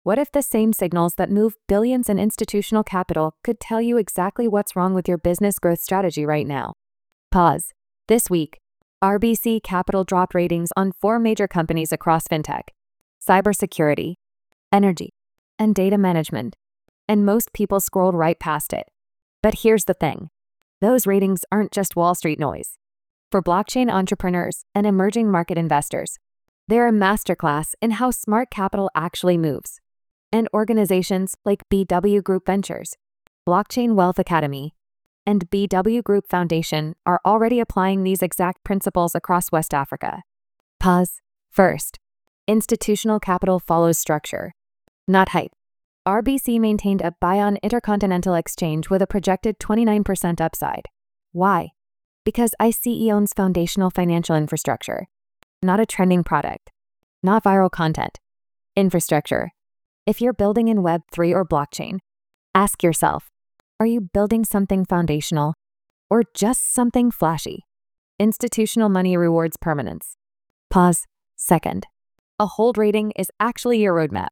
What if the same signals that move billions in institutional capital could tell you exactly what's wrong with your business growth strategy right now? Pause. This week, RBC Capital dropped ratings on 4 major companies across fintech, cybersecurity, energy, and data management, and most people scrolled right past it. But here's the thing. Those ratings aren't just Wall Street noise. For blockchain entrepreneurs and emerging market investors, they're a masterclass in how smart capital actually moves. And organizations like BW Group Ventures, Blockchain Wealth Academy, and BW Group Foundation are already applying these exact principles across West Africa. Pause. First, institutional capital follows structure, not hype. RBC maintained a buy on Intercontinental Exchange with a projected 29% upside. Why? Because ICE owns foundational financial infrastructure, not a trending product, not viral content. Infrastructure. If you're building in Web3 or blockchain, ask yourself, are you building something foundational or just something flashy? Institutional money rewards permanence. Pause. Second, a hold rating is actually your roadmap.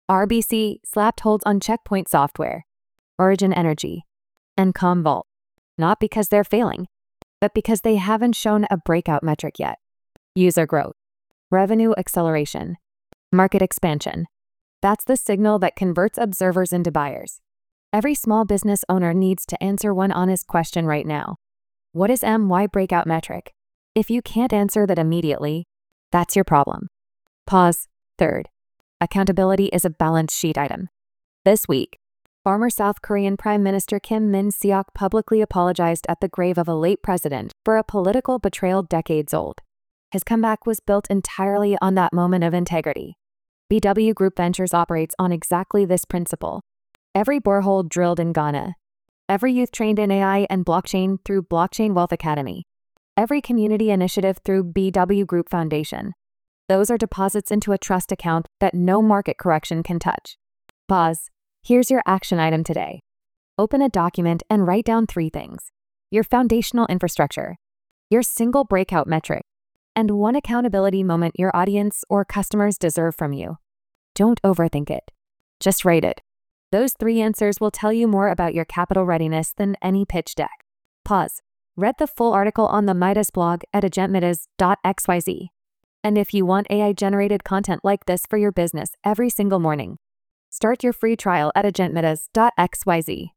RBC slapped holds on Checkpoint Software, Origin Energy, and Commvault, not because they're failing, but because they haven't shown a breakout metric yet. User growth, revenue acceleration, market expansion. That's the signal that converts observers into buyers. Every small business owner needs to answer one honest question right now. What is MY breakout metric? If you can't answer that immediately, that's your problem. Pause. Third, accountability is a balance sheet item. This week, former South Korean Prime Minister Kim Min-seok publicly apologized at the grave of a late president for a political betrayal decades old. His comeback was built entirely on that moment of integrity. BW Group Ventures operates on exactly this principle. Every borehole drilled in Ghana, every youth trained in AI and blockchain through Blockchain Wealth Academy, every community initiative through BW Group Foundation. Those are deposits into a trust account that no market correction can touch. Pause. Here's your action item today. Open a document and write down 3 things: your foundational infrastructure, your single breakout metric, and one accountability moment your audience or customers deserve from you. Don't overthink it. Just write it. Those 3 answers will tell you more about your capital readiness than any pitch deck. Pause. Read the full article on the Midas blog at agentmidas.xyz. And if you want AI-generated content like this for your business every single morning, start your free trial at agentmidas.xyz.